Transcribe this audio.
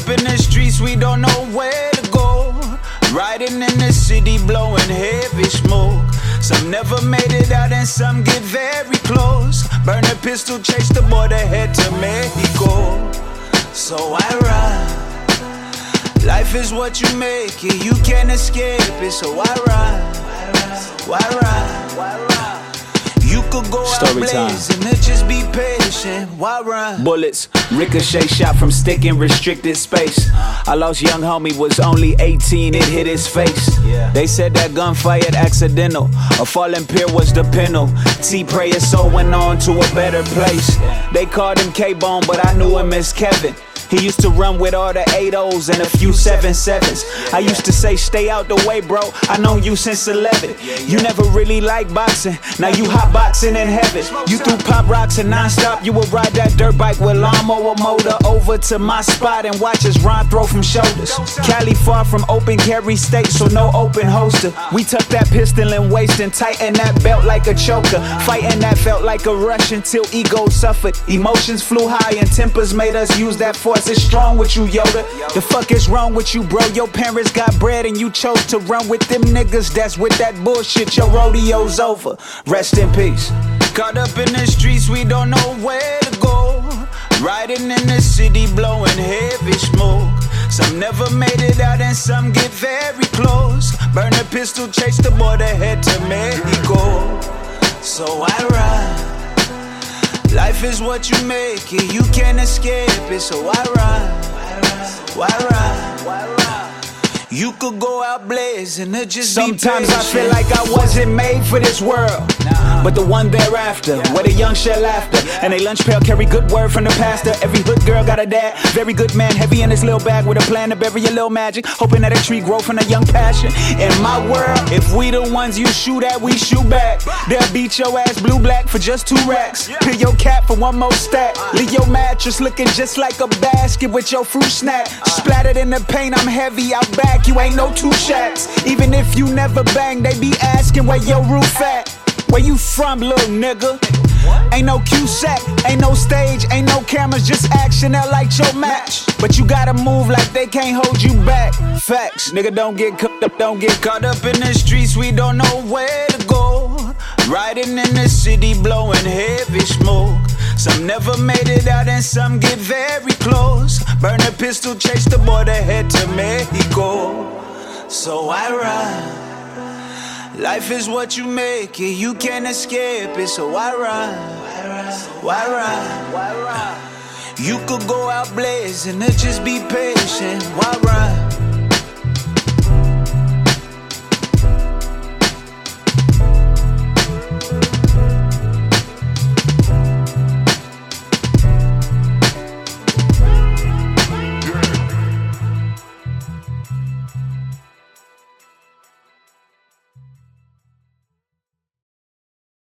in the streets, we don't know where to go. Riding in the city, blowing heavy smoke. Some never made it out and some get very close. Burn a pistol, chase the border, head to Mexico. So I ride. Life is what you make it, you can't escape it. So I ride. Why ride? Why ride? You could go out blazing and just be patient. Why run? Bullets, ricochet shot from stick in restricted space. I lost young homie, was only 18, it hit his face. They said that gunfired accidental. A fallen peer was the penal. T-Prayer so went on to a better place. They called him K-Bone, but I knew him as Kevin. He used to run with all the 8-0s and a few 7-7s. I used to say, stay out the way, bro. I known you since 11. You never really liked boxing. Now you hot boxing in heaven. You threw pop rocks and non-stop. You would ride that dirt bike with lawnmower motor over to my spot and watch us run throw from shoulders. Cali far from open carry state, so no open holster. We tuck that pistol in waist and tighten that belt like a choker. Fighting that felt like a rush until ego suffered. Emotions flew high and tempers made us use that force. It's strong with you, Yoda. The fuck is wrong with you, bro? Your parents got bread and you chose to run with them niggas. That's with that bullshit, your rodeo's over. Rest in peace. Caught up in the streets, we don't know where to go. Riding in the city, blowing heavy smoke. Some never made it out and some get very close. Burn a pistol, chase the border, head to Mexico. So I ride. Life is what you make it, you can't escape it. So I ride. Why ride? Why ride? You could go out blazing or just sometimes be I feel like I wasn't made for this world, but the one thereafter, where the young share laughter, and they lunch pail carry good word from the pastor. Every hood girl got a dad, very good man, heavy in his little bag with a plan to bury a little magic, hoping that a tree grow from a young passion. In my world, if we the ones you shoot at, we shoot back. They'll beat your ass blue-black for just 2 racks. Peel your cap for 1 more stack. Leave your mattress looking just like a basket with your fruit snack. Splattered in the paint, I'm heavy out back. You ain't no 2 shacks. Even if you never bang, they be asking where your roof at. Where you from, little nigga? Ain't no Q-sack, ain't no stage, ain't no cameras, just action that like your match. But you gotta move like they can't hold you back. Facts, nigga, don't get cooked up, don't get caught up in the streets, we don't know where to go. Riding in the city, blowing heavy smoke. Some never made it out and some get very close. Burn a pistol, chase the border, head to Mexico. So I ride. Life is what you make it, you can't escape it. So I ride. Why ride? Why ride? You could go out blazing or just be patient. Why ride?